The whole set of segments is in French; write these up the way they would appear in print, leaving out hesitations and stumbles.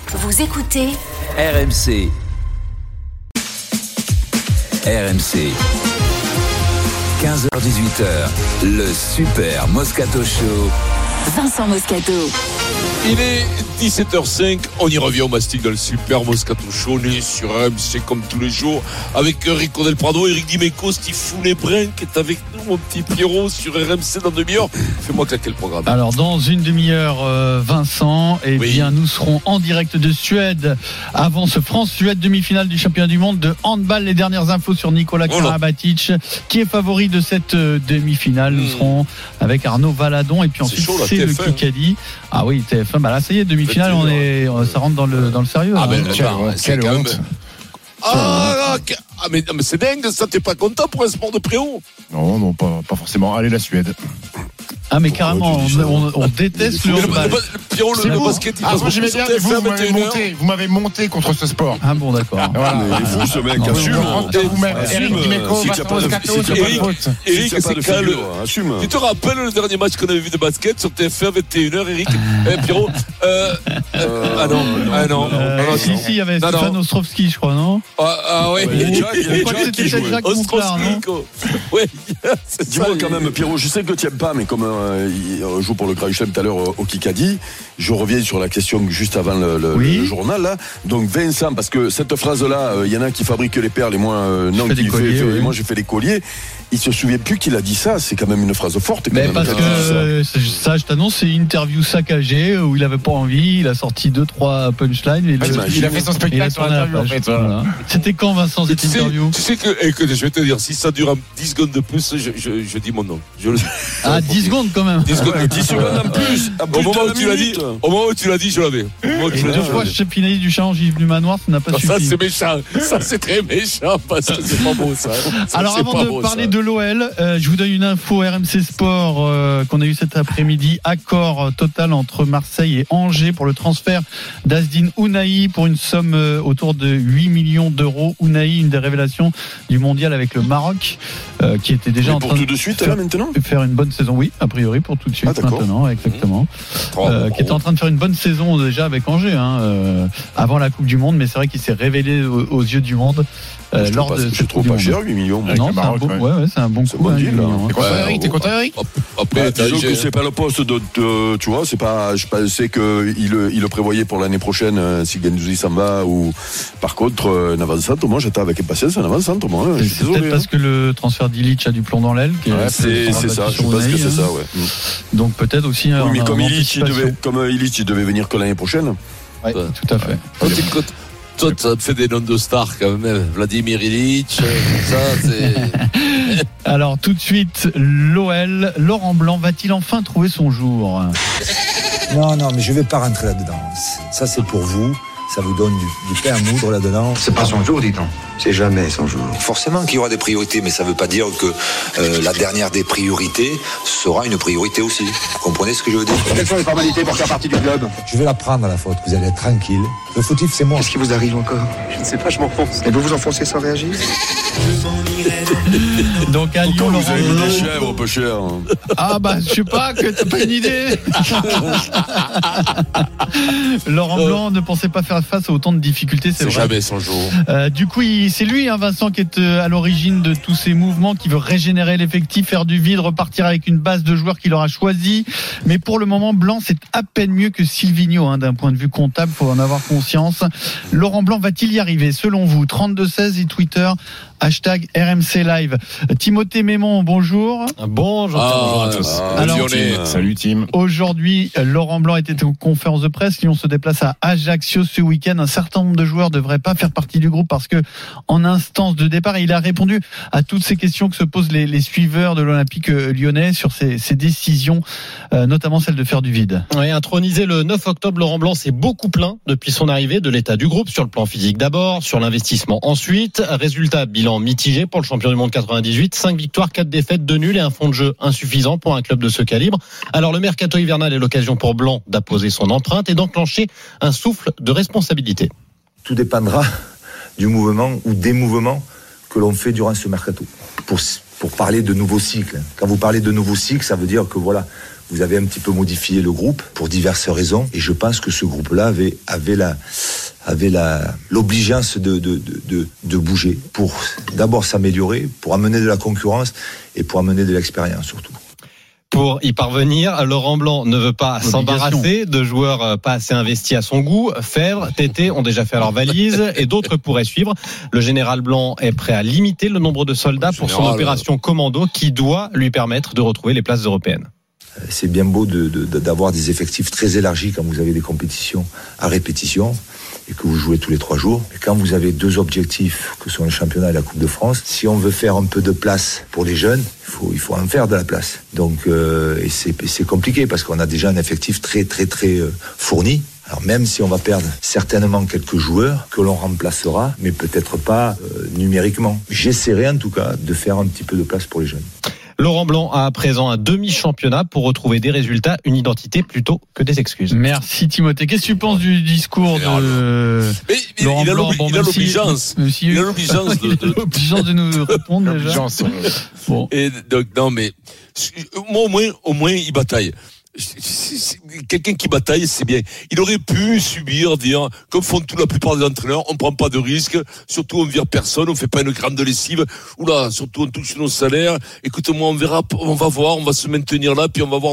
Vous écoutez RMC. RMC. 15h-18h, le Super Moscato Show. Vincent Moscato. Il est 17h05, on y revient au mastic dans le Super Moscato Show, on est sur RMC comme tous les jours, avec Rico Del Prado, Eric Dimeco, Steve Foulet-Brun qui est avec nous, mon petit Pierrot, sur RMC dans demi-heure. Fais-moi claquer le programme. Alors dans une demi-heure, Vincent, bien nous serons en direct de Suède avant ce France-Suède demi-finale du championnat du monde de handball. Les dernières infos sur Nicolas Karabatic qui est favori de cette demi-finale. Nous serons avec Arnaud Valadon et puis ensuite c'est le Kikadi. Ah oui, TF1, bah là ça y est, demi-finale, ça rentre dans le sérieux. Ah hein. quelle honte. Mais c'est dingue, ça, t'es pas content pour un sport de préau? Non, pas forcément. Allez, la Suède. Ah mais carrément, on déteste le handball. Pierrot, le basket, il passe j'aimais bien, vous m'avez monté contre ce sport. Ah bon, d'accord. Voilà. Il est fou ce mec, assume. Eric Dimeco, Eric, c'est calme. Tu te rappelles le dernier match qu'on avait vu de basket sur TF1 21h, Eric? Pierrot? Non. Si, il y avait Stéphane Ostrovski, je crois, non? Ah ouais. Je crois que c'était Jacques Monclar, non? Ouais. Dis-moi quand même, Pierrot, je sais que tu n'aimes pas, mais comme il joue pour le Grand Chelem tout à l'heure au Kikadi, je reviens sur la question juste avant le journal là. Donc Vincent, parce que cette phrase là, il y en a qui fabriquent les perles et moi non, moi j'ai fait les colliers. Il se souvient plus qu'il a dit ça. C'est quand même une phrase forte. Mais parce que ça, je t'annonce, c'est une interview saccagée où il avait pas envie. Il a sorti 2-3 punchlines. Il a fait son spectacle sur l'interview. En fait, voilà. C'était quand, Vincent, cette interview? Tu sais que je vais te dire, si ça dure 10 secondes de plus, je dis mon nom. 10 secondes quand même. 10 secondes en plus. Au moment où tu l'as dit, je l'avais. Et 2 fois, Pinelli du Challenge Yves du Manoir, ça n'a pas suffi. Ça, c'est méchant. Ça, c'est très méchant parce que c'est pas beau, ça. Alors, avant de parler de l'OL, je vous donne une info RMC Sport qu'on a eu cet après-midi. Accord total entre Marseille et Angers pour le transfert d'Azdine Ounahi pour une somme autour de 8 millions d'euros. Ounahi, une des révélations du mondial avec le Maroc, qui était déjà en train tout de suite là maintenant faire une bonne saison. Oui, a priori pour tout de suite maintenant, exactement. Qui était en train de faire une bonne saison déjà avec Angers avant la Coupe du Monde, mais c'est vrai qu'il s'est révélé aux yeux du monde. Lors de c'est trop pas cher, 8 millions. Non, c'est un bon coup. T'es content, Eric? Après, disons que c'est pas le poste tu vois, c'est pas, je pensais qu'il le prévoyait pour l'année prochaine si Guendouzi s'en va ou, par contre, un avant-centre, moi j'attends avec impatience un avant-centre, moi. C'est peut-être parce que le transfert d'Illich a du plomb dans l'aile. C'est ça, je pense que c'est ça, ouais. Donc peut-être aussi oui, mais comme Illich, il devait venir que l'année prochaine. Oui, tout à fait. Toi, ça te fait des noms de stars quand même. Vladimir Illich, ça, c'est. Alors, tout de suite, l'OL. Laurent Blanc va-t-il enfin trouver son jour? Non, mais je vais pas rentrer là-dedans. Ça, c'est pour vous. Ça vous donne du pain à moudre là-dedans. C'est pas son jour, dit-on. C'est jamais son jour. Forcément qu'il y aura des priorités, mais ça ne veut pas dire que la dernière des priorités sera une priorité aussi. Vous comprenez ce que je veux dire? Quelles sont les formalités pour faire partie du club? Je vais la prendre à la faute, vous allez être tranquille. Le fautif, c'est moi. Qu'est-ce qui vous arrive encore? Je ne sais pas, je m'enfonce. Et vous vous enfoncez sans réagir? Donc à Lyon, vous avez mis des chèvres peu cher. Ah bah je sais pas, que t'as pas une idée. Laurent Blanc ne pensait pas faire face à autant de difficultés, c'est vrai. Jamais son jour. Du coup, c'est lui, Vincent, qui est à l'origine de tous ces mouvements, qui veut régénérer l'effectif, faire du vide, repartir avec une base de joueurs qu'il aura choisi. Mais pour le moment, Blanc, c'est à peine mieux que Silvino, d'un point de vue comptable, faut en avoir conscience. Laurent Blanc va-t-il y arriver, selon vous? 32-16 et Twitter, #RMC Live. Timothée Mémon, bonjour. Bonjour à tous. Alors, salut Tim. Aujourd'hui, Laurent Blanc était en conférence de presse. Lyon se déplace à Ajaccio ce week-end. Un certain nombre de joueurs ne devraient pas faire partie du groupe parce que en instance de départ, il a répondu à toutes ces questions que se posent les suiveurs de l'Olympique lyonnais sur ces décisions, notamment celle de faire du vide. Oui, intronisé le 9 octobre, Laurent Blanc s'est beaucoup plaint depuis son arrivée de l'état du groupe, sur le plan physique d'abord, sur l'investissement ensuite. Résultat, bilan mitigé pour le champion du monde 98, 5 victoires, 4 défaites, 2 nuls et un fond de jeu insuffisant pour un club de ce calibre. Alors le mercato hivernal est l'occasion pour Blanc d'apposer son empreinte et d'enclencher un souffle de responsabilité. Tout dépendra du mouvement ou des mouvements que l'on fait durant ce mercato. Pour parler de nouveaux cycles. Quand vous parlez de nouveaux cycles, ça veut dire que voilà, vous avez un petit peu modifié le groupe pour diverses raisons. Et je pense que ce groupe-là avait l'obligeance de bouger pour d'abord s'améliorer, pour amener de la concurrence et pour amener de l'expérience surtout. Pour y parvenir, Laurent Blanc ne veut pas s'embarrasser de joueurs pas assez investis à son goût. Fèvre, Tété ont déjà fait leur valise et d'autres pourraient suivre. Le général Blanc est prêt à limiter le nombre de soldats pour son opération commando qui doit lui permettre de retrouver les places européennes. C'est bien beau d'avoir des effectifs très élargis quand vous avez des compétitions à répétition et que vous jouez tous les 3 jours. Et quand vous avez 2 objectifs, que sont le championnat et la Coupe de France, si on veut faire un peu de place pour les jeunes, il faut en faire de la place. Donc, et c'est compliqué parce qu'on a déjà un effectif très fourni. Alors même si on va perdre certainement quelques joueurs que l'on remplacera, mais peut-être pas numériquement. J'essaierai en tout cas de faire un petit peu de place pour les jeunes. Laurent Blanc a à présent un demi-championnat pour retrouver des résultats, une identité plutôt que des excuses. Merci Timothée. Qu'est-ce que tu penses du discours de Laurent Blanc? Il a l'obligeance. Il a l'obligeance de nous répondre déjà. Bon. Et donc, non mais moi au moins il bataille. Quelqu'un qui bataille, c'est bien. Il aurait pu subir, dire, comme font la plupart des entraîneurs, on prend pas de risques, surtout on vire personne, on fait pas une grande lessive, oula, surtout on touche nos salaires, écoute-moi, on verra, on va voir, on va se maintenir là, puis on va voir,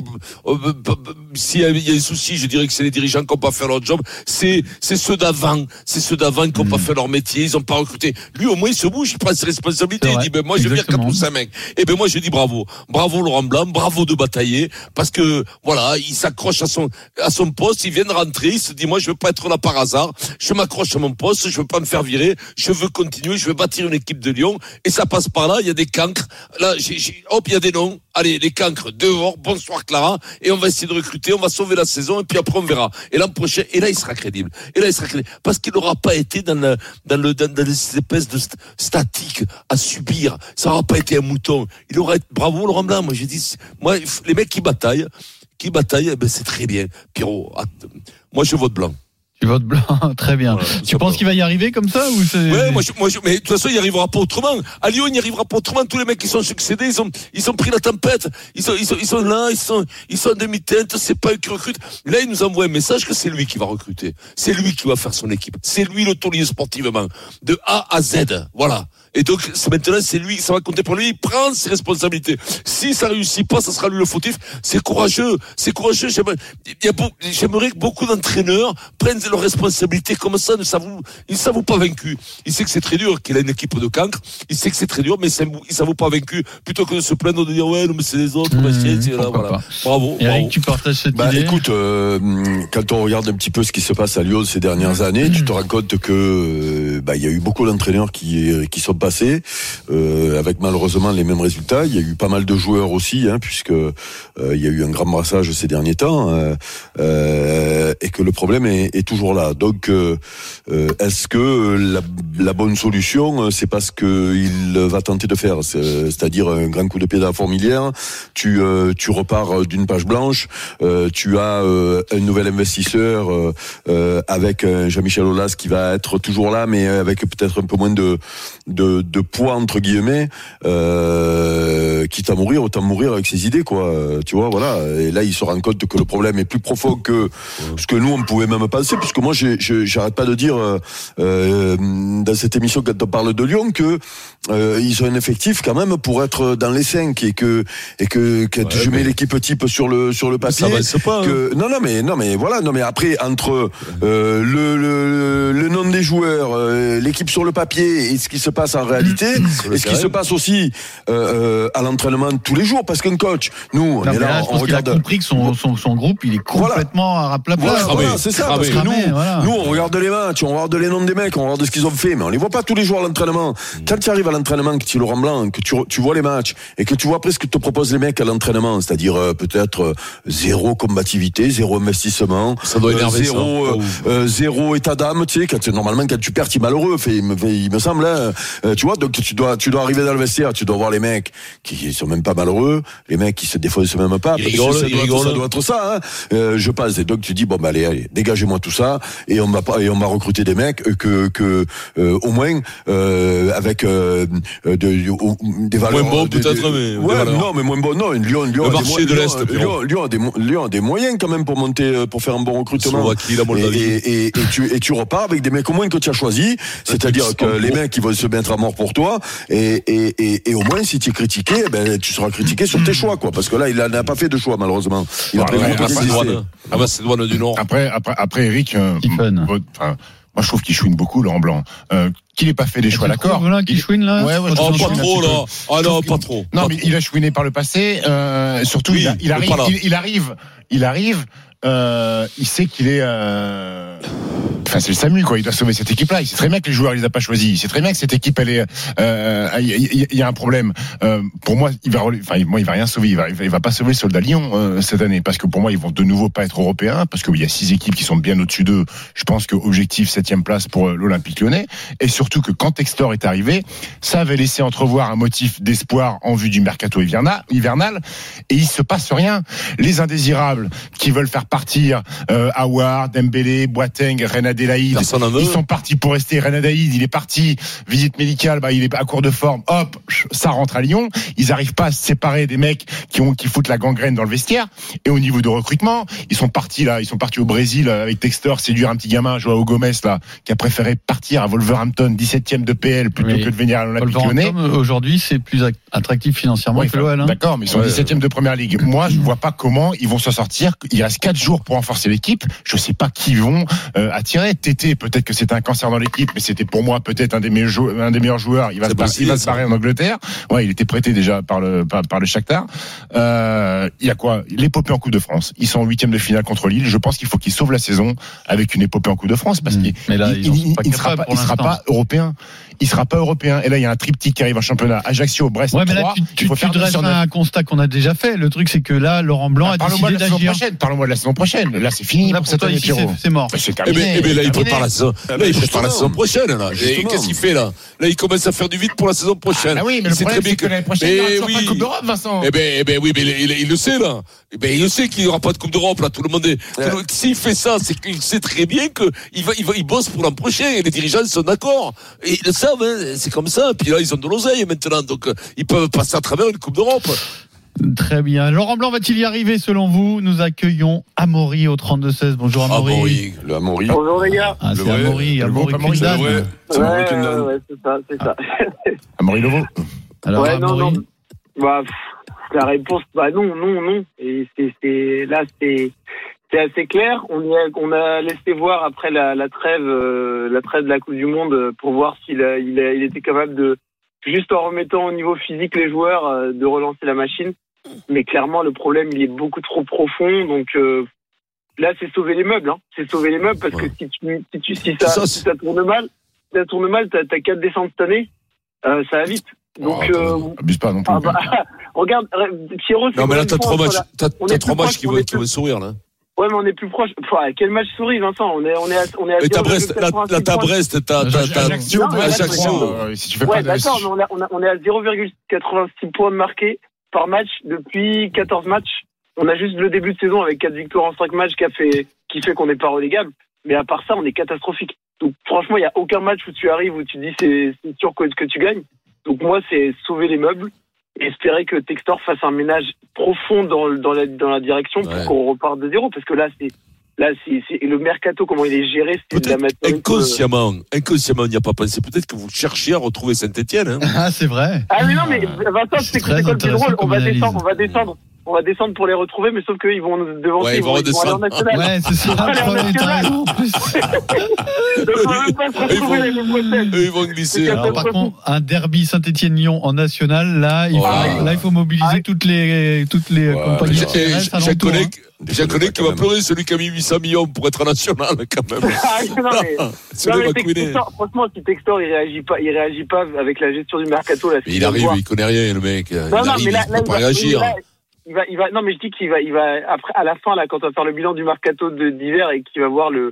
s'il y a des soucis, je dirais que c'est les dirigeants qui n'ont pas fait leur job, c'est ceux d'avant qui n'ont pas fait leur métier, ils ont pas recruté. Lui, au moins, il se bouge, il prend ses responsabilités, il dit, ben, moi, je vire 4 ou 5 mecs. Et ben, moi, je dis bravo Laurent Blanc, bravo de batailler, parce que, voilà, il s'accroche à son poste, il vient de rentrer, il se dit moi je veux pas être là par hasard, je m'accroche à mon poste, je veux pas me faire virer, je veux continuer, je veux bâtir une équipe de Lyon et ça passe par là, il y a des cancres, là hop, il y a des noms, allez les cancres dehors, bonsoir Clara et on va essayer de recruter, on va sauver la saison et puis après on verra. Et l'an prochain, et là il sera crédible. Parce qu'il n'aura pas été dans cette espèce de statique à subir, ça n'aura pas été un mouton. Il aura été bravo Laurent Blanc, moi j'ai dit les mecs qui bataillent, ben c'est très bien. Pierrot, moi je vote Blanc. Tu votes Blanc, très bien. Voilà, tu penses qu'il va y arriver comme ça ou c'est... Ouais, mais de toute façon, il n'y arrivera pas autrement. À Lyon, il n'y arrivera pas autrement. Tous les mecs qui sont succédés, ils ont pris la tempête. Ils sont là, ils sont en demi-teinte. C'est pas eux qui recrutent. Là, il nous envoie un message que c'est lui qui va recruter. C'est lui qui va faire son équipe. C'est lui le taulier sportivement. De A à Z. Voilà. Et donc, maintenant, c'est lui, ça va compter pour lui. Il prend ses responsabilités. Si ça réussit pas, ça sera lui le fautif. C'est courageux. J'aimerais que beaucoup d'entraîneurs prennent leurs responsabilités comme ça. Il s'avoue pas vaincu. Il sait que c'est très dur qu'il a une équipe de cancre. Il sait que c'est très dur, mais il s'avoue pas vaincu. Plutôt que de se plaindre de dire, ouais, non, mais c'est les autres, là, voilà. Bravo. Eric, tu partages cette idée? Écoute, quand on regarde un petit peu ce qui se passe à Lyon ces dernières années, tu te rends compte que, il y a eu beaucoup d'entraîneurs qui sont passés avec malheureusement les mêmes résultats. Il y a eu pas mal de joueurs aussi, puisque il y a eu un grand brassage ces derniers temps, et que le problème est toujours là. Donc, est-ce que la bonne solution, c'est pas ce qu'il va tenter de faire, c'est-à-dire un grand coup de pied dans la fourmilière. Tu repars d'une page blanche. Tu as un nouvel investisseur avec Jean-Michel Aulas qui va être toujours là, mais avec peut-être un peu moins de poids entre guillemets, quitte à mourir, autant mourir avec ses idées, quoi. Tu vois, voilà. Et là, il se rend compte que le problème est plus profond que ce que nous on pouvait même penser, puisque moi, j'arrête pas de dire dans cette émission quand on parle de Lyon que ils ont un effectif quand même pour être dans les 5 et que quand je mets l'équipe type sur le papier, ça va, non mais après entre le nom des joueurs, l'équipe sur le papier et ce qui se passe en réalité et ce qui se passe aussi à l'entraînement tous les jours, parce qu'un coach, nous on est là, on regarde. Il a compris que son groupe il est complètement à plat. Voilà, c'est ça, parce que nous on regarde les matchs, on regarde les noms des mecs, on regarde ce qu'ils ont fait, mais on les voit pas tous les jours à l'entraînement. Quand tu arrives à l'entraînement, que tu es Laurent Blanc, que tu vois les matchs et que tu vois après ce que te proposent les mecs à l'entraînement, c'est-à-dire peut-être zéro combativité, zéro investissement, ça doit énerver, zéro état d'âme, tu sais, normalement quand tu perds tu es malheureux, malheureux. Il me semble, tu vois, donc tu dois arriver dans le vestiaire, tu dois voir les mecs qui sont même pas malheureux, les mecs qui des fois ils se même pas. Ils rigolent, ça doit être ça, hein. Je pense. Et donc tu dis bon bah allez, dégagez-moi tout ça et on va recruter des mecs que au moins avec des valeurs. Moins bons peut-être, mais non, mais moins bon. Non, Lyon le marché de l'Est. Lyon a des moyens quand même pour monter, pour faire un bon recrutement. Et tu repars avec des mecs au moins que tu as choisi, c'est-à-dire que les mecs qui vont se mettre à mort pour toi, et au moins si tu es critiqué, ben tu seras critiqué sur tes choix, quoi. Parce que là, il n'a pas fait de choix malheureusement. Il a pris Macédoine du Nord. Après Eric, moi, je trouve qu'il chouine beaucoup, Laurent Blanc. Qu'il n'ait pas fait des choix, d'accord. Qu'il chouine, là. Ouais, pas trop, là. Ah non, pas trop. Non, mais il a chouiné par le passé. Surtout, oui, il arrive. Il sait qu'il est. Enfin, c'est le SAMU, quoi. Il doit sauver cette équipe-là. Il sait très bien que les joueurs, il les a pas choisis. Il sait très bien que cette équipe, elle est. Il y a un problème. Pour moi, il va rien sauver. Il va pas sauver le Soldat Lyon cette année, parce que pour moi, ils vont de nouveau pas être européens, parce qu'il y a 6 équipes qui sont bien au-dessus d'eux. Je pense que objectif 7e place pour l'Olympique Lyonnais, et surtout que quand Textor est arrivé, ça avait laissé entrevoir un motif d'espoir en vue du mercato hivernal, et il se passe rien. Les indésirables qui veulent faire partir Aouar, Dembélé, Boateng, Reine Adélaïde, ils sont partis pour rester. Reine Adélaïde, il est parti, visite médicale, il est à court de forme, hop, ça rentre à Lyon. Ils arrivent pas à se séparer des mecs qui foutent la gangrène dans le vestiaire. Et au niveau de recrutement, ils sont partis au Brésil avec Textor, séduire un petit gamin, Joao Gomes là, qui a préféré partir à Wolverhampton, 17e de PL, plutôt que de venir à l'Olympique Lyonnais. Aujourd'hui, c'est plus attractif financièrement que l'OL. Hein. D'accord, mais ils sont 17e de première ligue. Moi, je vois pas comment ils vont s'en sortir. Il reste 4 jours pour renforcer l'équipe. Je sais pas qui vont attirer. Tété, peut-être que c'est un cancer dans l'équipe, mais c'était pour moi peut-être un des meilleurs joueurs. Il va se barrer en Angleterre. Ouais, il était prêté déjà par le Shakhtar. Il y a quoi? L'épopée en Coupe de France. Ils sont en 8e de finale contre Lille. Je pense qu'il faut qu'ils sauvent la saison avec une épopée en Coupe de France, parce qu'il sera pas européen. Il sera pas européen. Et là, il y a un triptyque qui arrive en championnat. Ajaccio, Brest, 3. Mais là, tu dresses un constat qu'on a déjà fait. Le truc, c'est que là, Laurent Blanc a décidé d'agir. Parlons-moi de la saison prochaine. Là, c'est fini pour cette année, Pierrot. C'est mort. C'est terminé. Là, il prépare la saison. Là, il prépare la saison prochaine, là. Et qu'est-ce qu'il fait, là? Là, il commence à faire du vide pour la saison prochaine. Ah oui, mais le problème, c'est que l'année prochaine, il n'y aura pas de Coupe d'Europe, Vincent. Oui, mais il le sait, là. Il le sait qu'il n'y aura pas de Coupe d'Europe, là. Tout le monde est, s'il fait ça, c'est qu'il sait très bien qu'il bosse pour l'an prochain, et les dirigeants sont d'accord. Et ils le savent, hein. C'est comme ça. Puis là, ils ont de l'oseille maintenant, donc ils peuvent passer à travers une Coupe d'Europe. Très bien. Laurent Blanc va-t-il y arriver selon vous? Nous accueillons Amaury au 32-16. Bonjour Amaury. Le Amaury. Bonjour les gars. C'est Amaury. Amaury Kundan. Ouais, c'est ça. Amaury Lovo. Alors, Amaury. Non. La réponse, non. Et c'est assez clair. On a laissé voir après la trêve de la Coupe du Monde pour voir s'il était capable de, juste en remettant au niveau physique les joueurs, de relancer la machine. Mais clairement, le problème, il est beaucoup trop profond. Donc là, c'est sauver les meubles. Hein. C'est sauver les meubles parce que si ça tourne mal, t'as 4 descentes cette année, ça va vite. Donc, abuse pas non plus. Regarde, Pierrot. Non, mais là, t'as 3 matchs qui vont sourire, là. Ouais, mais on est plus proche. Enfin, quel match sourit, Vincent? On est à. Mais t'as Brest, t'as Ajaccio. Si tu fais pas d'accord, mais on est à 0,86 points de marqués par match depuis 14 matchs. On a juste le début de saison avec 4 victoires en 5 matchs qui fait qu'on n'est pas relégable. Mais à part ça, on est catastrophique. Donc, franchement, il n'y a aucun match où tu arrives où tu dis c'est sûr que tu gagnes. Donc, moi, c'est sauver les meubles. Et espérer que Textor fasse un ménage profond dans la direction pour qu'on reparte de zéro, parce que là c'est le mercato, comment il est géré, c'est de la matière. Inconsciemment, il n'y a pas pensé. Peut-être que vous cherchiez à retrouver Saint-Etienne. Hein. Ah, c'est vrai. Ah oui, non, mais Vincent, c'est quoi le plus drôle? On va descendre pour les retrouver, mais sauf qu'ils vont nous devancer. Ouais, ils vont aller en national. Ouais, c'est ça. Ils vont glisser. Alors, par contre, un derby Saint-Etienne-Lyon en national, là, il faut mobiliser toutes les compagnies. J'ai un collègue qui va pleurer, celui qui a mis 800 millions pour être national, quand même. Franchement, si Textor, il réagit pas avec la gestion du mercato, là. Il arrive, il connaît rien, le mec. Il va pas réagir. Non, mais je dis qu'il va après, à la fin, là, quand on va faire le bilan du mercato d'hiver et qu'il va voir le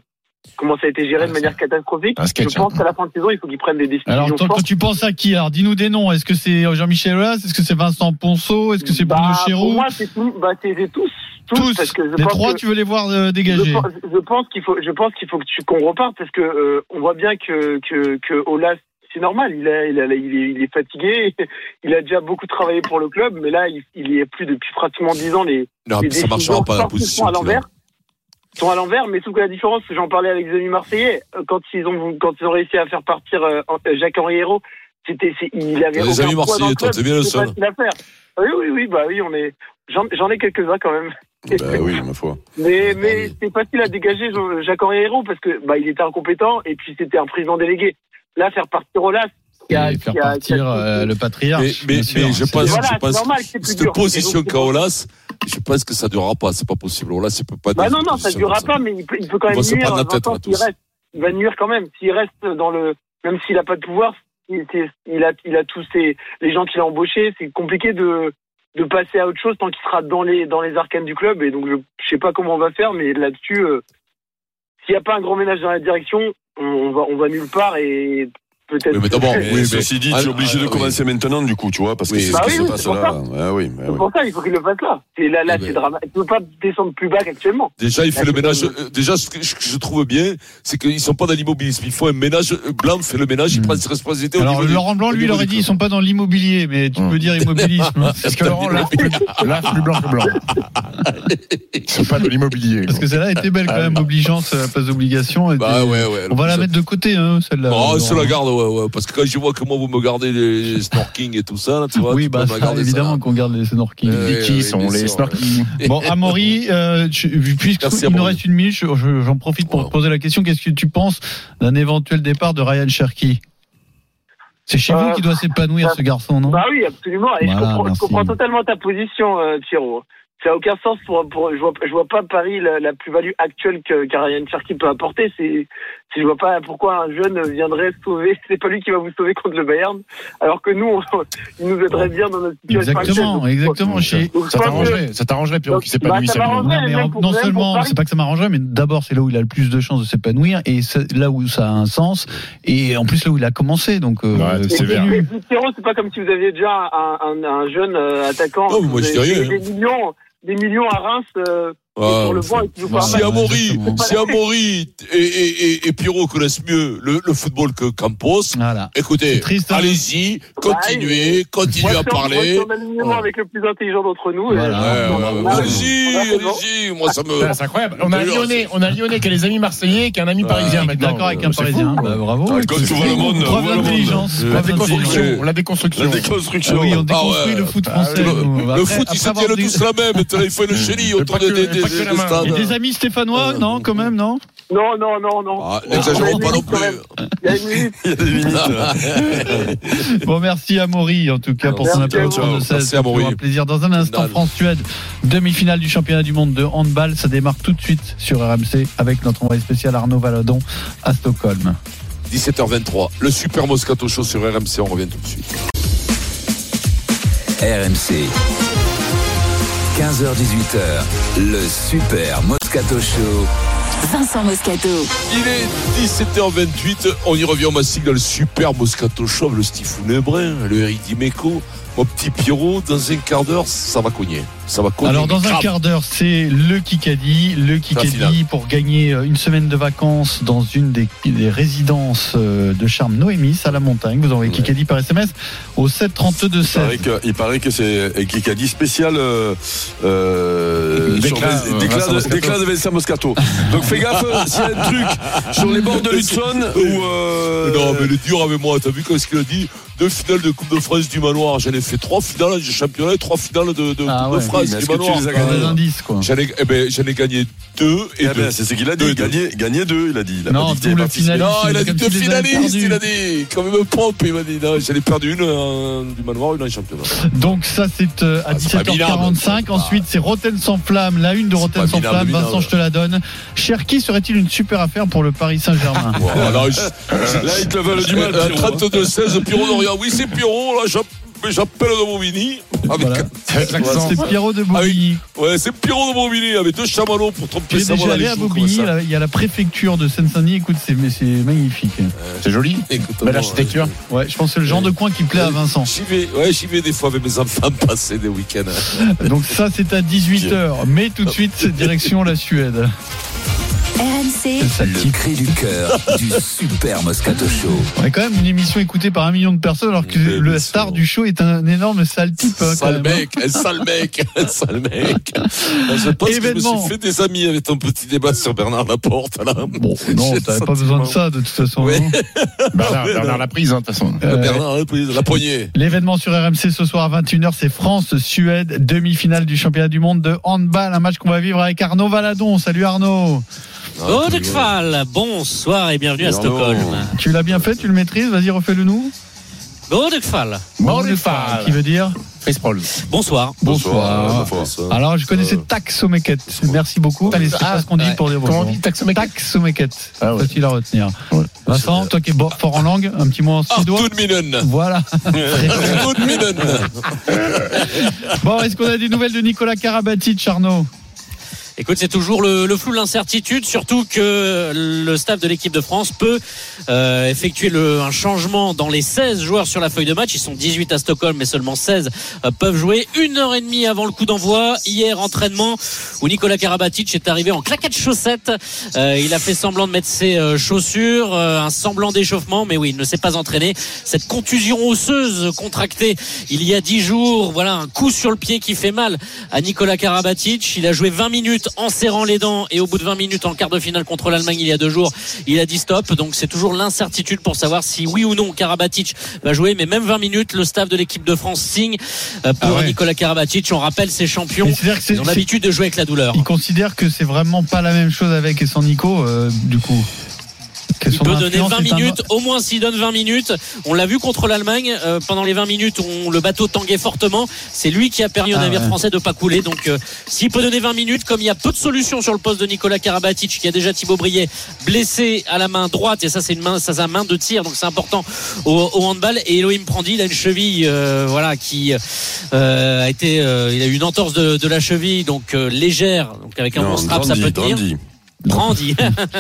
comment ça a été géré de manière catastrophique. Je pense qu'à la fin de saison, il faut qu'ils prennent des décisions. Alors, quand tu penses à qui? Alors, dis-nous des noms. Est-ce que c'est Jean-Michel Aulas? Est-ce que c'est Vincent Ponceau? Est-ce que c'est Bruno Chéroux? Pour moi, c'est tout. C'est tous. Parce que les trois, tu veux les voir dégager? Je pense qu'il faut qu'on reparte parce que on voit bien que Aulas, c'est normal. Il est fatigué. Il a déjà beaucoup travaillé pour le club, mais là, il y est plus depuis pratiquement 10 ans. Les ça marchera pas la position. Sont à l'envers, mais sauf que la différence, j'en parlais avec les amis marseillais, quand ils ont réussi à faire partir Jacques-Henri Hérault, il avait les amis marseillais, toi, t'es bien le seul. Oui, j'en ai quelques-uns quand même. Oui, ma foi. Mais c'est facile à dégager Jacques-Henri Hérault parce que il était incompétent et puis c'était un président délégué. Là, faire partir Aulas, faire partir le patriarche. Mais je pense que cette position qu'a Aulas, je pense que ça durera pas. C'est pas possible. Aulas, il peut pas. Non, ça durera pas, mais il peut quand même nuire. Il va nuire quand même. S'il reste même s'il a pas de pouvoir, il a tous les gens qu'il a embauchés. C'est compliqué de passer à autre chose tant qu'il sera dans les arcanes du club. Et donc, je sais pas comment on va faire, mais là-dessus, s'il y a pas un grand ménage dans la direction, on va nulle part et peut-être. Mais d'abord, ceci dit, tu es obligé de commencer maintenant, du coup, tu vois, parce que c'est ce qui se passe là. C'est pour ça, il faut qu'il le fasse là. Là, c'est dramatique. Il ne peut pas descendre plus bas qu'actuellement. Déjà, il fait le ménage. Déjà, ce que je trouve bien, c'est qu'ils sont pas dans l'immobilisme. Il faut un ménage. Blanc fait le ménage, il prend ses responsabilités. Alors, Laurent Blanc, lui, il aurait dit, ils sont pas dans l'immobilier, mais tu peux dire immobilisme. Parce que Laurent, là, plus blanc que blanc. Ils sont pas dans l'immobilier. Parce que celle-là était belle quand même, obligeance, pas d'obligation. On va la mettre de côté, celle-là. Oh, c'est la garde, ouais. Parce que quand je vois comment vous me gardez les snorking et tout ça, là, tu vois. Oui, évidemment qu'on garde les snorking. Qui sont les snorking? Bon, Amaury, puisqu'il nous reste une minute, j'en profite pour te poser la question. Qu'est-ce que tu penses d'un éventuel départ de Ryan Cherki? C'est chez vous qui doit s'épanouir, ce garçon, non? Oui, absolument. Et je comprends totalement ta position, Pierrot. Ça n'a aucun sens je vois pas Paris la plus-value actuelle qu'Ariane Cherki peut apporter. Je vois pas pourquoi un jeune viendrait sauver. C'est pas lui qui va vous sauver contre le Bayern. Alors que nous, il nous aiderait bien dans notre situation. Exactement. Ça t'arrangerait, Pierrot, qui s'épanouisse. Non seulement, c'est pas que ça m'arrangerait, mais d'abord, c'est là où il a le plus de chances de s'épanouir et là où ça a un sens. Et en plus, là où il a commencé. Donc, c'est vrai. Pierrot, c'est pas comme si vous aviez déjà un jeune attaquant. Oh, moi, je dis rien. Des millions à Reims sur le banc. Si Amaury et Pierrot connaissent mieux le football que Campos, écoutez, allez-y, continuez à parler. On a l'alignement avec le plus intelligent d'entre nous. Allez-y, moi ça me. C'est incroyable. On a Lyonnais qui a les amis marseillais, qui a un ami parisien maintenant. D'accord avec un parisien. Bravo. Quand tu vois le monde, preuve d'intelligence. La déconstruction. Oui, on déconstruit le foot français. Le foot, ils se tiennent tous la même. Il faut une chenille autour des stades. Et des amis stéphanois, non, quand même, non? Non. N'exagérons pas non plus. Il y a des minutes. Bon, merci Amaury, en tout cas, pour ton apparition de 16. Merci Amaury. Un plaisir. Dans un instant, France-Suède, demi-finale du championnat du monde de handball. Ça démarre tout de suite sur RMC avec notre envoyé spécial Arnaud Valadon à Stockholm. 17h23, le Super Moscato Show sur RMC. On revient tout de suite. RMC. 15h-18h, le Super Moscato Show. Vincent Moscato. Il est 17h28, on y revient au Mastic dans le Super Moscato Show, le Stifounet Brun, le Eric Dimeco. Mon petit Pierrot, dans un quart d'heure, ça va cogner. Alors, dans un quart d'heure, c'est le Kikadi. Le Kikadi pour gagner une semaine de vacances dans une des résidences de charme Noémis à la montagne. Vous envoyez Kikadi par SMS au 732-16. Il paraît que c'est un Kikadi spécial d'éclat de Vincent Moscato. Donc fais gaffe, s'il y a un truc sur les bords de l'Hudson Non, mais il est dur avec moi. T'as vu ce qu'il a dit? 2 finales de Coupe de France du Manoir. J'en ai fait 3 finales du championnat et 3 finales de Coupe de France du Manoir. J'en ai gagné 2 et 2. C'est ce qu'il a dit. Gagné 2, il a dit. Non, double finaliste. Non, il a dit 2 finalistes. Il a dit, quand même propre, il m'a dit. Non, j'en ai perdu une du Manoir, une en championnat. Donc ça, c'est à 17h45. Ensuite, c'est Rotten sans flamme. La une de Rotten sans flamme. Vincent, je te la donne. Cherki serait-il une super affaire pour le Paris Saint-Germain? Là, ils te veulent du mal. 32-16, Pierrot d'Orient. Oui, c'est Pierrot. Là, j'appelle de Bobigny. Avec l'accent. C'est Pierrot de Bobigny. Ouais, c'est Pierrot de Bobigny avec 2 chamallows pour tromper sa voix. Allé à Bobigny, il y a la préfecture de Seine-Saint-Denis. Écoute, c'est magnifique. C'est joli. Belle architecture. Ouais, je pense que c'est le genre de coin qui plaît à Vincent. J'y vais des fois avec mes enfants passer des week-ends. Donc ça, c'est à 18h. Mais tout de suite, direction la Suède. RMC, le cri du cœur du Super Moscato Show. On est quand même une émission écoutée par 1 million de personnes, alors que le star du show est un énorme sale type. Sale mec. Je pense que je me suis fait des amis avec ton petit débat sur Bernard Laporte. Là. Bon, non, t'avais pas besoin de ça, de toute façon. Ouais. Bernard l'a prise, de toute façon. Bernard l'a prise, la poignée. L'événement sur RMC ce soir à 21h, c'est France-Suède, demi-finale du championnat du monde de handball. Un match qu'on va vivre avec Arnaud Valadon. Salut Arnaud. Godekfall, bonsoir et bienvenue à Stockholm. Tu l'as bien fait, tu le maîtrises, vas-y refais-le nous. Godekfall. Qui veut dire Bonsoir. Alors je connaissais Taxomeket. Merci beaucoup. C'est pas ce qu'on dit pour dire bonjour. Comment on dit Taxomeket. Facile à retenir. Vincent, toi qui es fort en langue, un petit mot en suédois. Voilà. Bon, est-ce qu'on a des nouvelles de Nicolas Karabatic, Arnaud? Écoute, c'est toujours le flou, l'incertitude, surtout que le staff de l'équipe de France peut effectuer un changement dans les 16 joueurs sur la feuille de match. Ils sont 18 à Stockholm, mais seulement 16 peuvent jouer. 1h30 avant le coup d'envoi. Hier, entraînement où Nicolas Karabatic est arrivé en claquettes chaussettes. Il a fait semblant de mettre ses chaussures, un semblant d'échauffement, mais oui, il ne s'est pas entraîné. Cette contusion osseuse contractée il y a 10 jours, voilà un coup sur le pied qui fait mal à Nicolas Karabatic. Il a joué 20 minutes en serrant les dents et au bout de 20 minutes en quart de finale contre l'Allemagne il y a 2 jours, il a dit stop. Donc c'est toujours l'incertitude pour savoir si oui ou non Karabatic va jouer, mais même 20 minutes le staff de l'équipe de France signe pour Nicolas Karabatic. On rappelle, ces champions ils ont l'habitude de jouer avec la douleur. Il considère que c'est vraiment pas la même chose avec et sans Nico du coup. Il peut donner 20 minutes, au moins s'il donne 20 minutes. On l'a vu contre l'Allemagne, pendant les 20 minutes où le bateau tanguait fortement, c'est lui qui a permis au navire français de pas couler. Donc s'il peut donner 20 minutes, comme il y a peu de solutions sur le poste de Nicolas Karabatic, qui a déjà Thibaut Briet blessé à la main droite, et ça c'est sa main de tir, donc c'est important au handball. Et Elohim Prandi, il a une cheville qui a été il a eu une entorse de la cheville, donc légère, donc avec un bon strap ça peut tenir. Brandy.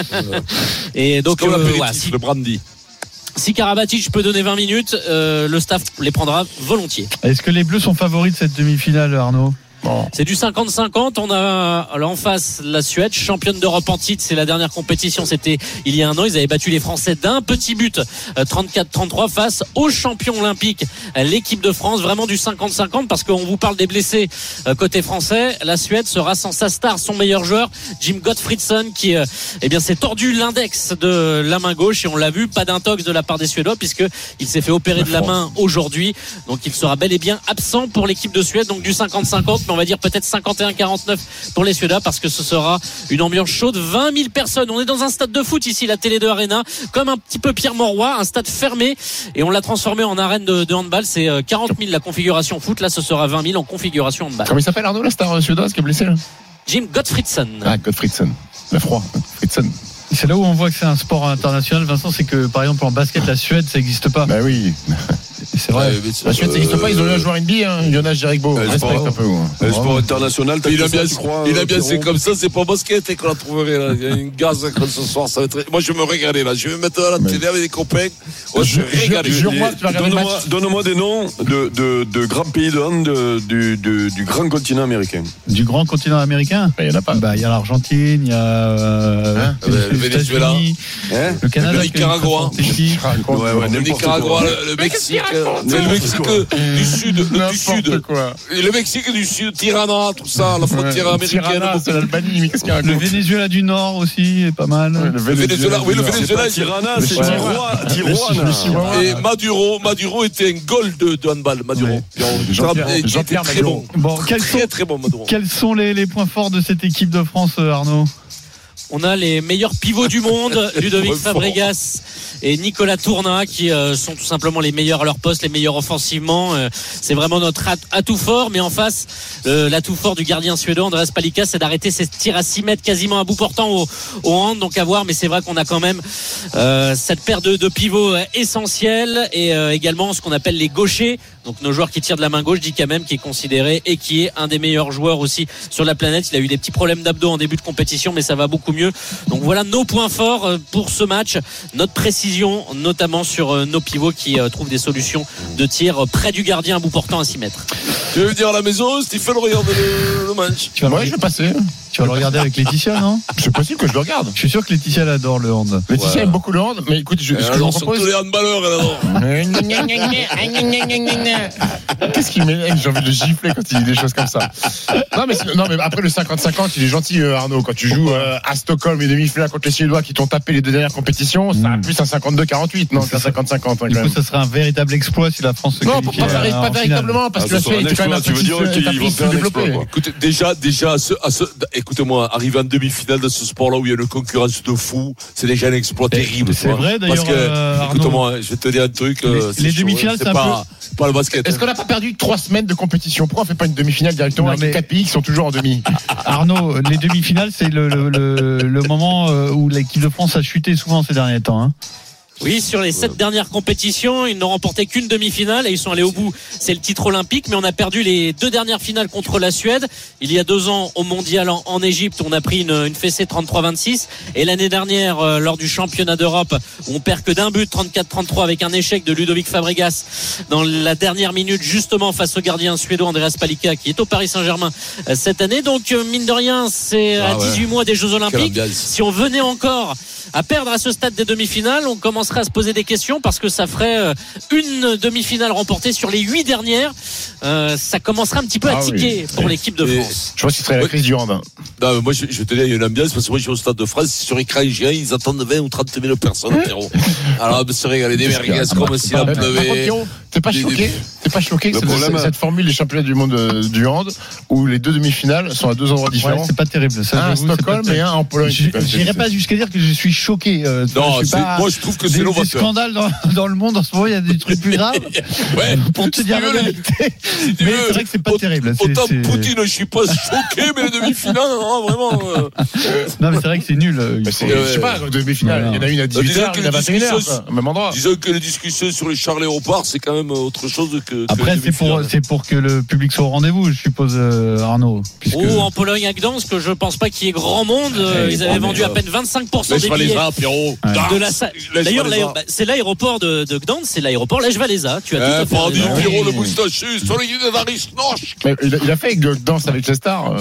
Et donc le brandy. Si Karabatic peut donner 20 minutes, le staff les prendra volontiers. Est-ce que les Bleus sont favoris de cette demi-finale, Arnaud? C'est du 50-50. On a en face la Suède, championne d'Europe en titre. C'est la dernière compétition, c'était il y a 1 an. Ils avaient battu les Français d'un petit but, 34-33, face aux champions olympiques, l'équipe de France. Vraiment du 50-50, parce qu'on vous parle des blessés côté français. La Suède sera sans sa star, son meilleur joueur, Jim Gottfridsson, qui s'est tordu l'index de la main gauche, et on l'a vu, pas d'intox de la part des Suédois, puisque il s'est fait opérer de la main aujourd'hui. Donc il sera bel et bien absent pour l'équipe de Suède. Donc du 50-50, on va dire peut-être 51-49 pour les Suédois, parce que ce sera une ambiance chaude. 20 000 personnes. On est dans un stade de foot ici, la Télé2 Arena, comme un petit peu Pierre-Mauroy, un stade fermé, et on l'a transformé en arène de handball. C'est 40 000 la configuration foot. Là, ce sera 20 000 en configuration handball. Comment il s'appelle, Arnaud, la star suédoise qui est blessée là? Jim Gottfridsson. Gottfridsson. La froid. Fridsson. C'est là où on voit que c'est un sport international, Vincent, c'est que par exemple en basket, la Suède, ça n'existe pas. Bah oui. C'est vrai. La Suède, ça n'existe pas. Ils ont eu un joueur NBA, Jonas Jericho. Respecte un peu. Le sport international, il a bien, c'est comme ça, c'est pas basket qu'on la trouverait là. Il y a une gaz comme ce soir, ça va être. Moi, je vais me régaler là. Je vais me mettre à la télé avec des copains. Donne-moi des noms de grands pays de hand du grand continent américain. Du grand continent américain? Il y en a pas. Il y a l'Argentine, il y a le Venezuela, le Canada, le Nicaragua, le Mexique. C'est le Mexique du Sud, le Mexique du Sud, Tirana, tout ça, la frontière américaine. Tirana, c'est l'Albanie, mais qu'est-ce qu'il y a? Le Venezuela du Nord aussi est pas mal. Le Venezuela, Tirana, c'est Tijuana. Et Maduro était un goal de handball. Maduro. Jean-Pierre très bon. Très bon, Maduro. Quels sont les points forts de cette équipe de France, Arnaud? On a les meilleurs pivots du monde, Ludovic Fabregas et Nicolas Tourna, qui sont tout simplement les meilleurs à leur poste, les meilleurs offensivement. C'est vraiment notre atout fort. Mais en face, l'atout fort du gardien suédois, Andreas Palika, c'est d'arrêter ses tirs à 6 mètres quasiment à bout portant au hand. Donc à voir, mais c'est vrai qu'on a quand même cette paire de pivots essentiels, et également ce qu'on appelle les gauchers. Donc nos joueurs qui tirent de la main gauche, dit quand même qui est considéré et qui est un des meilleurs joueurs aussi sur la planète. Il a eu des petits problèmes d'abdos en début de compétition, mais ça va beaucoup mieux. Donc voilà nos points forts pour ce match, notre précision notamment sur nos pivots qui trouvent des solutions de tir près du gardien à bout portant à 6 mètres. Tu veux dire à la maison, Stephen, regarde le match. Ouais, je vais passer. Tu vas le regarder avec Laetitia, non? C'est possible que je le regarde. Je suis sûr que Laetitia elle adore le hand. Laetitia aime beaucoup le hand, mais écoute, ce que je vous propose. Tous les handballeurs, elle adore. Qu'est-ce qu'il m'énerve? J'ai envie de le gifler quand il dit des choses comme ça. Non, mais après le 50-50, il est gentil, Arnaud. Quand tu joues à Stockholm et demi-finale contre les Suédois qui t'ont tapé les 2 dernières compétitions, ça a plus un 52-48, non, qu'un 50-50. Du coup, ça serait un véritable exploit si la France se qualifiait. Non, pas véritablement, parce que la Suède est quand même un petit peu développé. Écoute, déjà, écoutez-moi, arriver en demi-finale de ce sport-là où il y a une concurrence de fou, c'est déjà un exploit terrible. C'est vrai d'ailleurs. Parce que, écoute-moi, je vais te dire un truc. Les demi-finales, c'est pas le basket. Est-ce qu'on n'a pas perdu 3 semaines de compétition? Pourquoi on fait pas une demi-finale directement avec les 4 pays qui sont toujours en demi? Arnaud, les demi-finales, c'est le moment où l'équipe de France a chuté souvent ces derniers temps. Hein. Oui, sur les 7 dernières compétitions, ils n'ont remporté qu'une demi-finale et ils sont allés au bout. C'est le titre olympique, mais on a perdu les 2 dernières finales contre la Suède. Il y a 2 ans, au mondial en Égypte, on a pris une fessée 33-26. Et l'année dernière, lors du championnat d'Europe, où on perd que d'un but, 34-33, avec un échec de Ludovic Fabregas dans la dernière minute, justement face au gardien suédois Andreas Palika, qui est au Paris Saint-Germain cette année. Donc, mine de rien, c'est à 18 mois des Jeux Olympiques. Si on venait encore à perdre à ce stade des demi-finales, on commencerait à se poser des questions parce que ça ferait une demi-finale remportée sur les 8 dernières. Ça commencerait un petit peu à tiquer pour l'équipe de France. Je pense qu'il serait la crise du hand. Non, moi, je vais te dire, il y a une ambiance parce que moi, je suis au Stade de France. Sur écran géant, ils attendent 20 ou 30 000 personnes, Pierrot. Alors, on va se régaler des merguez comme s'il en pleuvait. T'es pas choqué que cette formule des championnats du monde du hand où les 2 demi-finales sont à 2 endroits différents? Ouais, c'est pas terrible. Ça, un à Stockholm et un en Pologne. J'irai pas jusqu'à dire que je suis choqué. Non, moi je trouve que c'est novateur. Des scandales dans le monde en ce moment, il y a des trucs plus graves. Ouais, pour te dire la vérité. Mais c'est vrai que c'est pas terrible. Autant Poutine, je suis pas choqué, mais les demi-finales, non, vraiment. Non, mais c'est vrai que c'est nul. Je sais pas, demi-finales. Il y en a une à 18h, une à 21h, au même endroit. Disons que les discussions sur les chars léopards, c'est quand même autre chose que. Après, c'est pour que le public soit au rendez-vous, je suppose, Arnaud. Ou en Pologne à Gdansk, je pense pas qu'il y ait grand monde. Ils avaient vendu à peine 25% des billets de la salle. D'ailleurs, c'est l'aéroport de Gdansk, c'est l'aéroport Lech-Walesa. Tu as tout à fait raison. Pierrot, le moustachu, sur les guides d'Arisnorsk. Il a fait Gdansk avec les stars.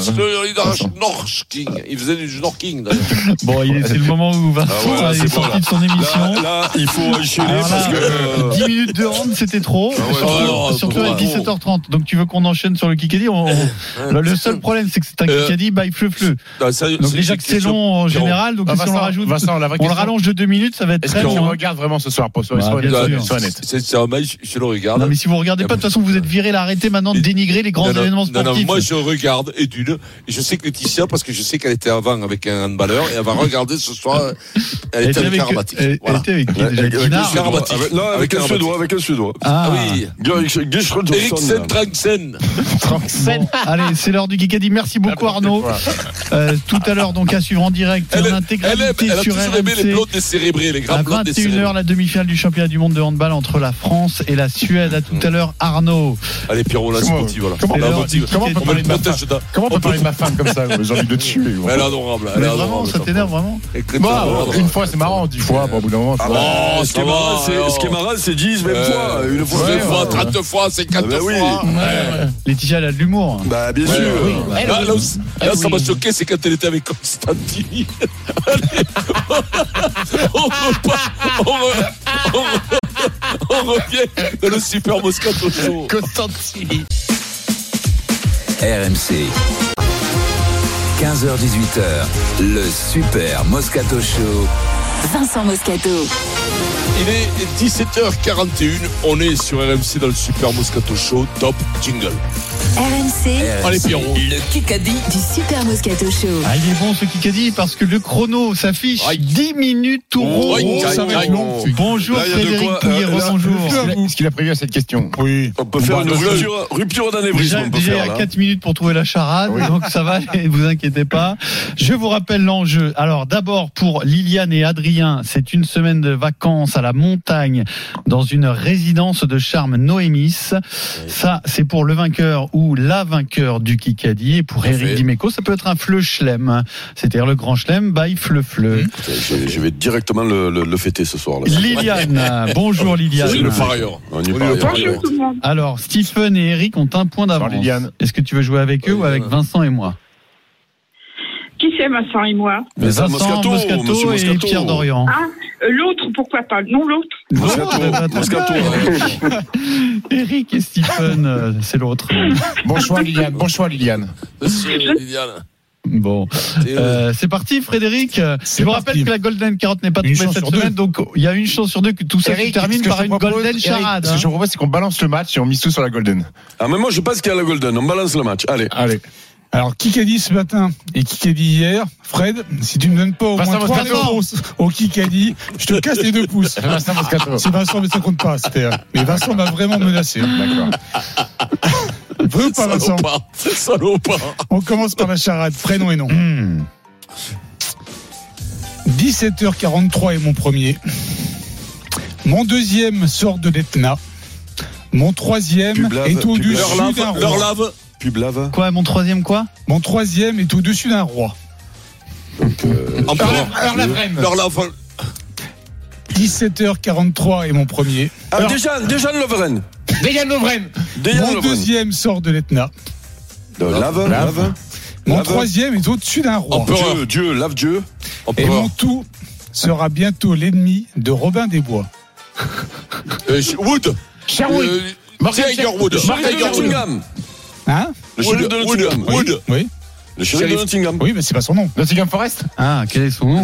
Il faisait du snorking, d'ailleurs. Bon, c'est le moment où Vincent est sorti de son émission. Là, il faut enchaîner parce que 10 minutes de hand, c'était trop. Surtout à 17h30. Donc tu veux qu'on enchaîne sur le Kikadi? Le seul problème, c'est que c'est un Kikadi by fleu. Donc déjà que c'est long en général, donc si on le rajoute, on le rallonge de 2 minutes, ça va être très long. Est-ce qu'on regarde vraiment ce soir? C'est un match, je le regarde. Non, mais si vous regardez pas, de toute façon, vous êtes viré, arrêtez maintenant de dénigrer les grands événements sportifs. Non, moi je regarde et je sais que Laetitia, parce que je sais qu'elle était avant avec un handballeur et elle va regarder ce soir. Elle était avec Karabatic. Elle était avec qui déjà? Non, avec un Suédois. Ah oui. Eriksen Tranksen. Allez, c'est l'heure du Kikadi. Merci beaucoup Arnaud. Tout à l'heure, donc à suivre en direct en intégralité sur RMC. Les blondes décérébrés, les grands blondes décérébrés. À 21h, la demi-finale du championnat du monde de handball entre la France et la Suède. À tout à l'heure, Arnaud. Allez, Pierrot, la sportive, voilà. Comment on peut parler de ma femme comme ça? J'ai envie de le tuer. Elle est adorable. Vraiment, ça t'énerve vraiment? Une fois, c'est marrant. 10 fois, au bout d'un moment. Ce qui est marrant, c'est 10, 20 fois. Une fois, 20 fois, 30 fois, 50 fois. Laetitia, elle a de l'humour. Bah, bien sûr. Là, ça m'a choqué, c'est quand elle était avec Constantini. On revient dans le Super Moscato Show. Constantini. RMC. 15h-18h, le Super Moscato Show. Vincent Moscato. Il est 17h41, on est sur RMC dans le Super Moscato Show, top jingle. RMC. Allez, Pierrot. Le Kikadi. Du Super Moscato Show. Ah, il est bon ce Kikadi parce que le chrono s'affiche 10 minutes tout rond. Ça va être long. Bonjour Là, il y a de Frédéric quoi, Pouillet, bonjour. Ce qu'il a prévu à cette question. Oui. On peut faire une rupture d'anévrisme. Déjà, il y a 4 minutes pour trouver la charade, donc ça va, ne vous inquiétez pas. Je vous rappelle l'enjeu. Alors d'abord pour Liliane et Adrien, c'est une semaine de vacances à la montagne dans une résidence de charme Noémis. Ça, c'est pour le vainqueur ou la vainqueur du Kikadi. Et pour Eric Dimeco, ça peut être un Fleu-Chelem, c'est-à-dire le grand Chelem by Fleu-Fleu. Je vais directement le fêter ce soir. Là. Liliane, bonjour Liliane. C'est le parieur. Alors, Stephen et Eric ont un point d'avance. Est-ce que tu veux jouer avec eux ou avec Vincent et moi? Qui c'est Vincent et moi? Vincent Moscato et Pierre Dorian. Ah, l'autre, pourquoi pas? Non, l'autre. Moscato. Eric et Stephen, c'est l'autre. Bon choix Liliane. Bon, c'est parti Frédéric. Je vous rappelle que la Golden Carotte n'est pas tombée cette semaine, donc il y a une chance sur deux que tout ça se termine par une Golden charade. Ce que je propose, c'est qu'on balance le match et on mise tout sur la Golden. Ah mais moi je pense qu'il y a la Golden, on balance le match. Allez. Alors, Kikadi ce matin et Kikadi hier, Fred, si tu ne me donnes pas au moins 3 réponses au Kikadi, je te casse les 2 pouces. C'est Vincent, mais ça compte pas. Mais Vincent m'a vraiment menacé. D'accord. Veux ou pas, Vincent? C'est salopard. On commence par la charade, prénom et nom. 17h43 est mon premier. Mon deuxième sort de l'Etna. Mon troisième est au-dessus d'un roi. Leur lave. Quoi, mon troisième quoi? Mon troisième est au-dessus d'un roi. Leur lave. 17h43 est mon premier. Ah, déjà Lovren. Mon deuxième sort de l'Etna. Lave. Mon troisième est au-dessus d'un roi. Dieu. Et mon tout sera bientôt l'ennemi de Robin des Bois. Wood. Sherwood. Tigerwood. Hein? Le shérif de Nottingham. Oui. Le shérif de Nottingham. Oui, mais c'est pas son nom. Nottingham Forest. Ah, quel est son nom?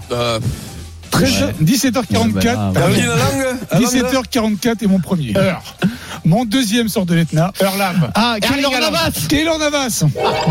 17h44. 17h44 est mon premier. Mon deuxième sort de l'Etna. Lave. Ah, Keylor Navas.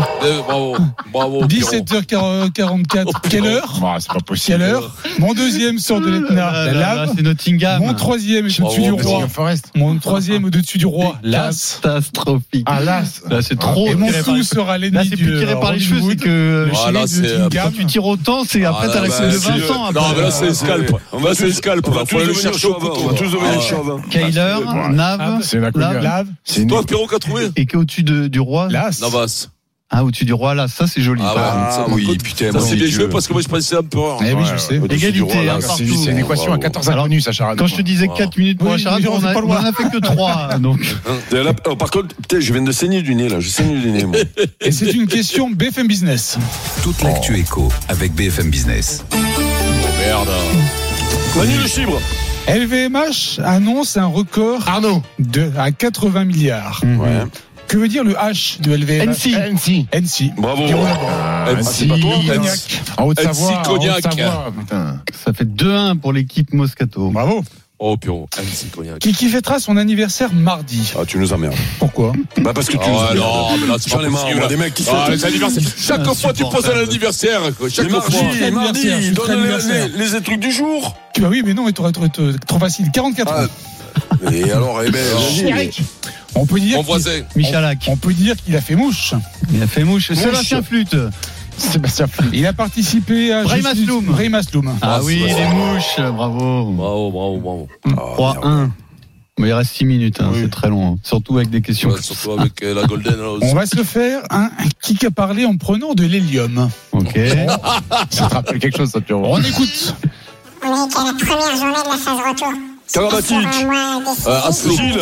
Bravo. 17h44. Quelle heure? C'est pas possible. Quelle heure? Mon deuxième sort de l'Etna. Lave. C'est Nottingham. Mon troisième est au-dessus du roi. Mon troisième est au-dessus du roi. Las. Catastrophique. Las. Là, c'est trop. Et mon tout sera l'ennemi là, c'est plus tiré par les cheveux, c'est que quand tu tires autant, c'est après t'as la queue de Vincent. Non, mais là, c'est le scalp. On va tous le chercher au couteau. Kyler, Nav. Lave. C'est toi, Pierrot, qui a trouvé. Et qui est au-dessus du roi? Las. Navas. Ah, au-dessus du roi, là, ça c'est joli. Putain. Ça c'est bien joué parce que moi je pensais empereur. Eh oui, je sais. Égalité, C'est une équation à 14 inconnus, ça charade. Quand je te disais 4 minutes pour la charade, on en a fait que 3. Donc. Par contre, je viens de saigner du nez là. Je saigne du nez moi. Et c'est une question BFM Business. Toute l'actu éco avec BFM Business. Merde. Manu le chibre. LVMH annonce un record à 80 milliards. Ouais. Que veut dire le H de LVMH? NC. Bravo. NC. En Haute-Savoie. Cognac. Ça fait 2-1 pour l'équipe Moscato. Bravo. Oh, Pierrot. NC Cognac. Qui fêtera son anniversaire mardi. Ah, tu nous emmerdes. Pourquoi? Parce que tu nous emmerdes. Non, mais là, c'est pas possible. Des mecs qui fêtent les anniversaires. Chaque fois, tu poses un anniversaire. Chaque fois. Mardi, donne les trucs du jour. Bah oui, mais non, mais trop facile. 44 ans. Et alors, vas-y. On peut dire. Mon voisin. Michalak. On peut dire qu'il a fait mouche. Il a fait mouche. Sébastien Flûte. Il a participé à Brahim Asloum. Ah oui, les mouches. Bravo. 3-1. Mais il reste 6 minutes, c'est très long. Surtout avec des questions. Surtout avec la Golden. On va se faire un qui a parlé en prenant de l'hélium. Ok. Ça te rappelle quelque chose, ça, Pierrot? On écoute. On est à la première journée de la phase retour. Karabatic, Asloum,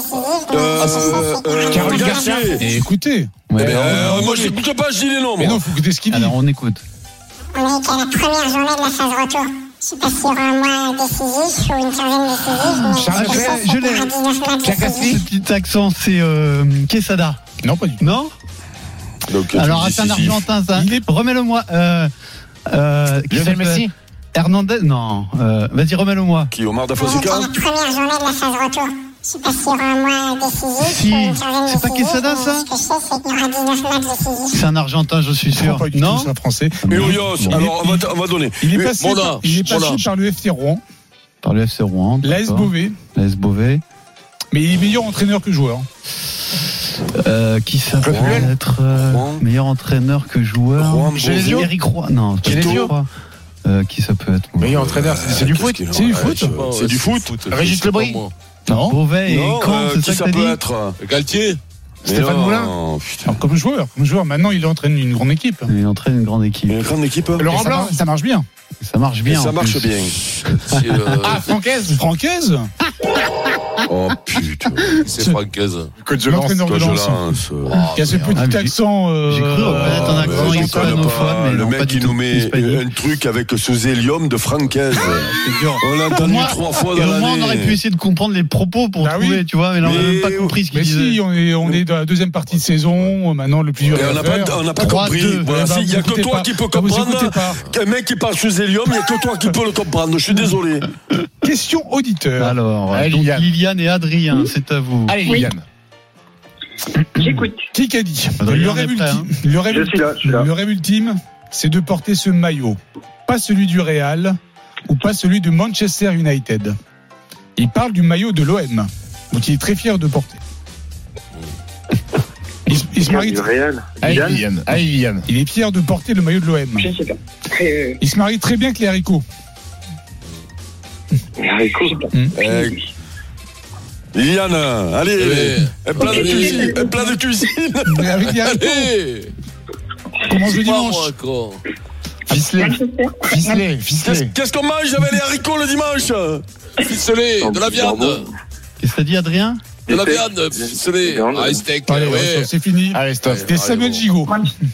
Caroline Garcia. Et écoutez. Moi je n'écoute pas, je dis les noms. Mais non, faut écouter ce qu'il dit. Alors on écoute. On est à la première journée de la phase retour. Je sais pas s'il y aura un mois décisif ou une quinzaine décisive. Je l'ai. Ce petit accent, c'est Quesada. Non, pas du tout. Non. Donc, alors c'est un Argentin, ça. Remets-le-moi. Lionel Messi. Hernandez. Non. Vas-y, remets-le-moi. Qui, Omar Da Fonseca? On est à la première journée de la phase retour. Je sais pas s'il y aura un mois décisif. Si. Une quinzaine C'est pas décisive. Quesada, ça? Ce que je sais, c'est qu'il y aura 19 matchs décisifs. C'est un Argentin, je suis sûr. Pas du Non. tout, c'est un Français. Alors, on va donner. Il est passé, Mona, par le FC Rouen, Par le FC Rouen. l'AS Beauvais, L'AS Beauvais. mais il est meilleur entraîneur que joueur. Qui ça peut être meilleur entraîneur que joueur? Eric Roy. Non, pas Eric Roy. Qui ça peut être? Meilleur entraîneur, c'est du foot. C'est du foot. C'est du foot. Régis Lebris. Non. Beauvais et Caen, c'est qui ça que t'as peut dit? être Galtier. Stéphane Moulin. Alors, comme joueur, maintenant il entraîne une grande équipe. Il entraîne une grande équipe. Une grande équipe. Laurent Blanc. Ça marche bien. Ça marche bien. Ça en marche plus. bien. Francaise, Oh putain. C'est Francaise. Coach de Lens. l'entraîneur de Lens. Il a ce petit accent. J'ai cru reconnaître un accent hispanophone, mais le non, pas mec du qui tout. nous met Hispanique. un truc avec ce zélium de Francaise. C'est dur. On l'a entendu 3 fois Et dans au moins, on aurait pu l'année. essayer de comprendre les propos pour Bah trouver, oui. tu vois, mais là, on n'a même pas compris ce qu'il Mais disait. si, on est dans la deuxième partie de saison. Maintenant, le plus dur Et est à faire. on n'a pas 3-2. compris. Voilà, Eh ben, il n'y a vous que écoutez toi pas. qui peux Ah, vous comprendre. écoutez pas. Un mec qui parle sous zélium, il n'y a que toi qui peux le comprendre. Je suis désolé. Question auditeur. Alors, Allez, donc, Liliane. Liliane et Adrien, c'est à vous. Allez, Liliane. J'écoute. Qui a dit Adrien, le on est rêve prêt, ultime, le rêve Je suis là, je suis là. le rêve ultime, c'est de porter ce maillot. Pas celui du Real ou pas celui de Manchester United. Il parle du maillot de l'OM, donc il est très fier de porter. Il se marie. Du Real. Allez, Liliane. Liliane. Allez, Liliane. Il est fier de porter le maillot de l'OM. Je sais pas. Il se marie très bien avec les haricots. Haricots. Liliane, allez. Un plat de Allez. cuisine. Un plat de cuisine. Avec des haricots. Allez. Qu'on mange le C'est pas dimanche. moi, quoi. Ficelé. Ficelé. Qu'est-ce qu'on mange avec les haricots le dimanche? Ficelé, de la viande. Qu'est-ce que t'as dit, Adrien? De la viande, ficelé. Ah, steak, Allez, ouais. c'est fini. Allez, stop. C'était Samuel Gigot.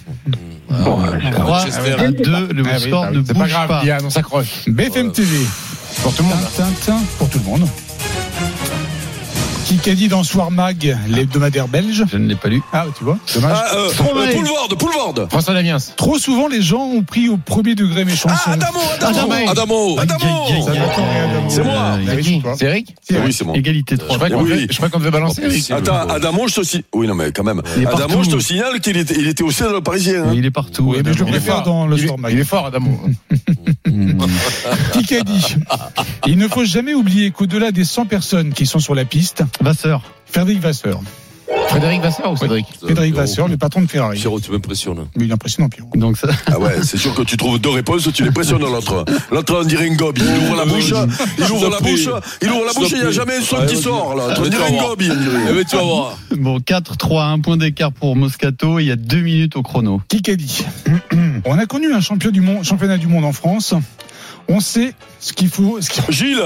3 à 2, le score ne C'est pas bouge grave, pas. Liliane, on s'accroche. BFM TV. Pour tout le monde. Tintin, pour tout le monde. Qui a dit dans Soir Mag, l'hebdomadaire belge? Je ne l'ai pas lu. Ah, tu vois, dommage. Poulvord. François Damiens. Trop souvent, les gens ont pris au premier degré mes chansons. Adamo. C'est moi. C'est Eric. Oui, c'est moi. Égalité 3. Je crois qu'on devait balancer Eric. Attends, Adamo, je te signale. Oui, non, mais quand même. Il est Adamo, partout. je te signale qu'il était aussi dans le Parisien. Il est partout. Oui, mais je le préfère dans le Soir Mag. Il est fort, Adamo. Qui a dit? Il ne faut jamais oublier qu'au-delà des 100 personnes qui sont sur la piste, Vasseur. Frédéric Vasseur. Frédéric Vasseur ou Cédric? Frédéric Vasseur, le patron de Ferrari. Pierrot, tu m'impressionnes. Mais il est impressionnant, Pierrot. Donc ça. Ah ouais, c'est sûr que tu trouves 2 réponses, tu les pressionnes l'autre. L'autre, on dirait un gobe. Il ouvre la bouche, il n'y a jamais un son qui sort, là. On dirait un gobe. Eh ben, tu vas voir. Bon, 4-3, un point d'écart pour Moscato. Il y a 2 minutes au chrono. Qui a dit? On a connu un championnat du monde en France. On sait ce qu'il faut. Gilles,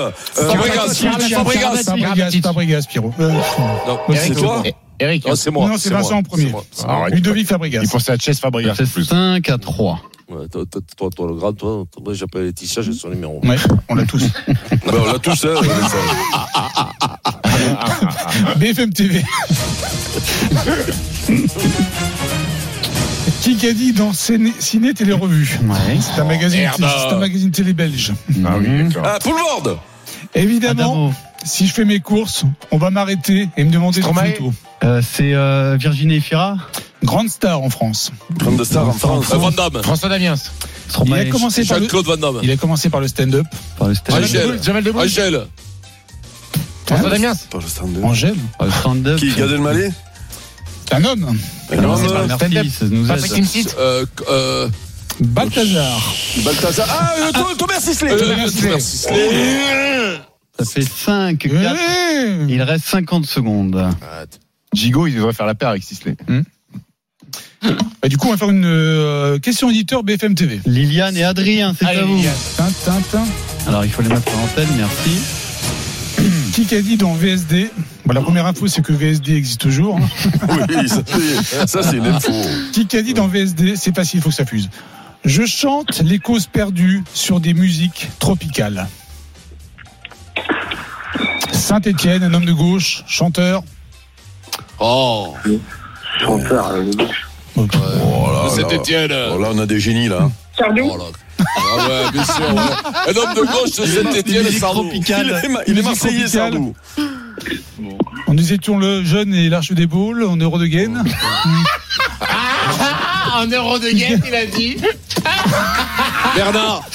Fabregas, Pierrot. Non, c'est toi? Eric. Non, c'est moi. Non, c'est Vincent en premier. Ludovic Fabregas. Il pensait à Chess Fabregas. C'est 5-3. Ouais, toi, le grand, toi, j'appelle Laetitia, j'ai son numéro. Ouais, on l'a tous. On l'a tous, hein. BFM TV. Qui a dit dans Ciné Télé Revue? Ouais. C'est un magazine télé belge. Ah oui, d'accord. Poulvord. Évidemment, Adamo. si je fais mes courses, on va m'arrêter et me demander des Stromae. photos. C'est Virginie Efira. Grande star en France. Grande star en France. Van Damme. François Damiens. Il a commencé par Jean-Claude Van Damme. il a commencé par le stand-up. Par le stand-up. Jamel Debbouze. Angèle. François Damiens. Pas le stand-up. Angèle. Par le stand-up. Qui, Gad Elmaleh? C'est un homme. Non, Merci, ça nous Patrick aide. Timsit. Balthazar. Balthazar. Ah, Thomas Sisley. Ça fait 5-4. Il reste 50 secondes. Gigot, il devrait faire la paire avec Sisley. Bah, du coup, on va faire une question auditeur BFM TV. Liliane et Adrien, c'est à vous. Tintin. Alors, il faut les mettre en antenne, merci. Qui a dit dans VSD? Bon, la première info, c'est que VSD existe toujours. Oui, ça c'est une info. Qui a dit dans VSD? C'est facile, il faut que ça fuse. Je chante les causes perdues sur des musiques tropicales. Saint-Étienne, un homme de gauche, chanteur. Oh. Chanteur. Saint-Étienne. Oh là, on a des génies là. Sardou. Oh là. Ah ouais, bien sûr. Ouais. Un homme de gauche de Saint-Étienne, Sardou. tropicale. Il est marseillais, Sardou. On nous étions le jeune et l'arche des boules en euro de gain. En euro de gain, il a dit. Bernard.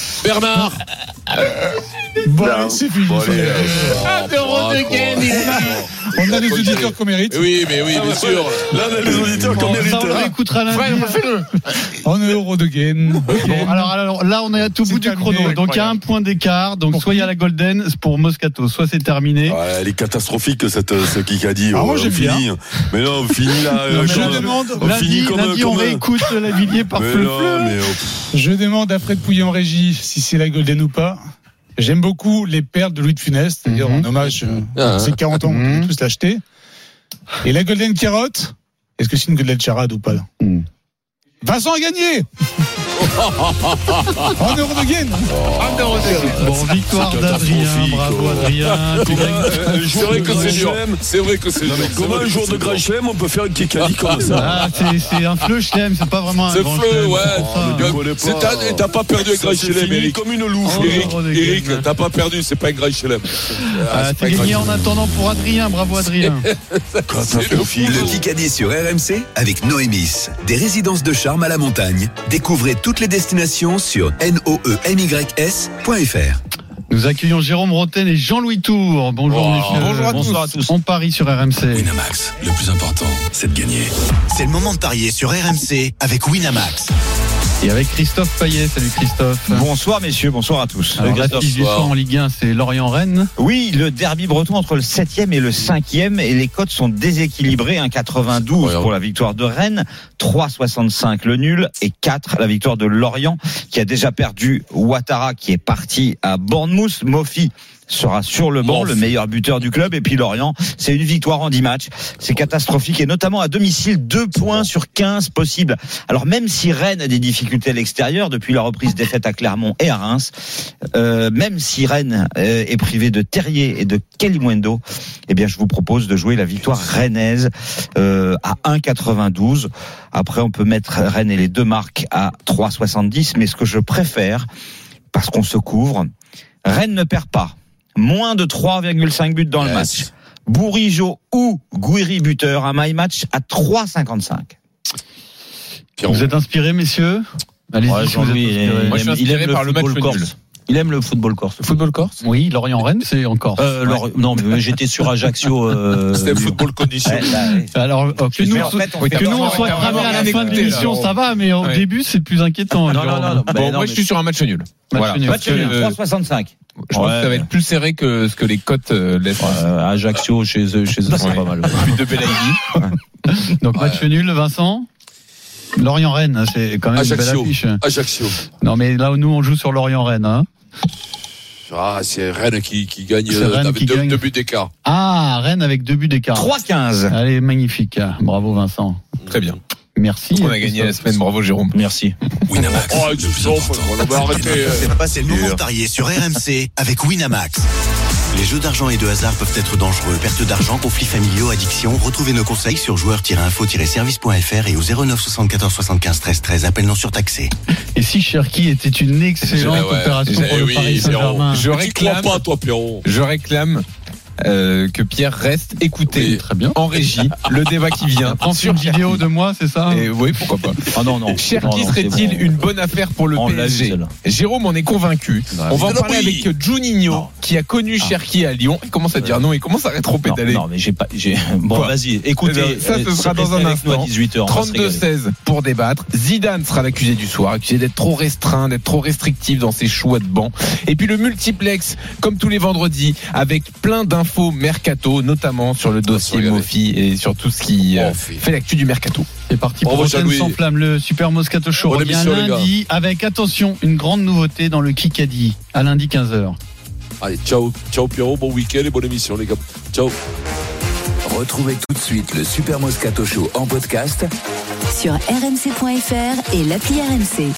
Bon, c'est fini. Un euro de gain, il a dit. On a les auditeurs qu'on mérite. Oui, bien sûr. Là, on a les auditeurs qu'on mérite. Ça, on le réécoutera lundi. Fais-le. En euro de gain. Bon, alors là, on est à tout bout du chrono. Donc, il y a un point d'écart. Donc, soit il y a la Golden pour Moscato, soit c'est terminé. Ouais, elle est catastrophique, ce Kikadi. Ah, moi, j'aime bien. Mais non, on finit là. Je demande. Lundi, on réécoute la Villiers par Fleu. Je demande à Fred Pouillet en régie si c'est la Golden ou pas. J'aime beaucoup les perles de Louis de Funès, c'est-à-dire en hommage à ses 40 ans, on peut tous l'acheter. Et la Golden Carotte, est-ce que c'est une Golden Charade ou pas? Vincent a gagné. En euro de gain. Bon, victoire d'Adrien, bravo Adrien. C'est vrai que c'est dur. C'est vrai que c'est dur. Comment un jour de Grand Chelem, on peut faire un Kikadi comme ça? C'est un fleu Chelem, c'est pas vraiment un grand Chelem. C'est fleu, ouais. T'as pas perdu un Grand Chelem, Eric. Comme une louche. Eric, t'as pas perdu, c'est pas un Grand Chelem. C'est gagné en attendant pour Adrien, bravo Adrien. Le Kikadi sur RMC avec Noémis. Des résidences de charme à la montagne. Découvrez toutes les destinations sur noemys.fr. Nous accueillons Jérôme Roten et Jean-Louis Tour. Bonjour messieurs. Bonjour à tous. On parie sur RMC. Winamax, le plus important, c'est de gagner. C'est le moment de parier sur RMC avec Winamax. Et avec Christophe Payet. Salut Christophe. Bonsoir messieurs, bonsoir à tous. Alors, la petite histoire en Ligue 1, c'est Lorient-Rennes. Oui, le derby breton entre le 7e et le 5e et les cotes sont déséquilibrées. 1,92 pour la victoire de Rennes, 3,65 le nul et 4 la victoire de Lorient qui a déjà perdu Ouattara qui est parti à Bournemouth. Mofi sera sur le banc, le meilleur buteur du club. Et puis Lorient, c'est une victoire en 10 matchs. C'est catastrophique et notamment à domicile, 2 points sur 15 possibles. Alors même si Rennes a des difficultés à l'extérieur depuis la reprise défaite à Clermont et à Reims, même si Rennes est privé de Terrier et de Kalimundo, eh bien je vous propose de jouer la victoire rennaise à 1,92. Après on peut mettre Rennes et les deux marques à 3,70. Mais ce que je préfère, parce qu'on se couvre, Rennes ne perd pas. Moins de 3,5 buts dans le match. Bourigeaud ou Gouiri buteur, un my match à 3,55. Vous êtes inspirés, messieurs? Allez-y, Jean-Louis, il aime par le football corse. Il aime le football corse. Le football corse? Oui, Lorient-Rennes, c'est en Corse. Non, mais j'étais sur Ajaccio. C'était le football condition. Alors, que nous, on soit cramés à la fin de l'émission, ça va, mais au début, c'est plus inquiétant. Non. Moi, je suis sur un match nul. Match nul, 3,65. Je pense que ça va être plus serré que ce que les cotes laissent. Ajaccio, chez eux, c'est pas mal. But de Belaïdi. Donc, match nul, Vincent? Lorient-Rennes, c'est quand même une belle affiche. Ajaccio. Non, mais là où nous, on joue sur Lorient-Rennes, hein. C'est Rennes qui gagne avec 2 buts d'écart. Ah, Rennes avec 2 buts d'écart. 3,15. Allez, magnifique. Bravo, Vincent. Très bien. Merci. On a gagné la semaine. Bravo, Jérôme. Merci. Winamax. C'est le moment de parier sur RMC avec Winamax. Les jeux d'argent et de hasard peuvent être dangereux. Perte d'argent, conflits familiaux, addiction. Retrouvez nos conseils sur joueurs-info-service.fr et au 09 74 75 13 13. Appel non surtaxé. Et si Cherki était une excellente opération pour le Paris Saint-Germain? Je réclame que Pierre reste écouter très bien en régie le débat qui vient. Sur une vidéo de moi, c'est ça? Oui, pourquoi pas. Ah non. Cherki serait-il une bonne affaire pour le PSG? Jérôme en est convaincu. On va en parler avec Juninho qui a connu Cherki à Lyon. Il commence à dire non, il commence à rétro-pédaler. Non, mais bon, vas-y, écoutez. Ça, ce sera dans un instant. 32-16 pour débattre. Zidane sera l'accusé du soir, accusé d'être trop restreint, d'être trop restrictif dans ses choix de banc. Et puis le multiplex, comme tous les vendredis, avec plein d'infos mercato, notamment sur le dossier Mofi et sur tout ce qui fait l'actu du mercato. C'est parti pour Rotten sans flamme, le Super Moscato Show revient lundi avec, attention, une grande nouveauté dans le Kikadi à lundi 15h. Allez, ciao Pierrot, bon week-end et bonne émission les gars. Ciao. Retrouvez tout de suite le Super Moscato Show en podcast sur rmc.fr et l'appli RMC.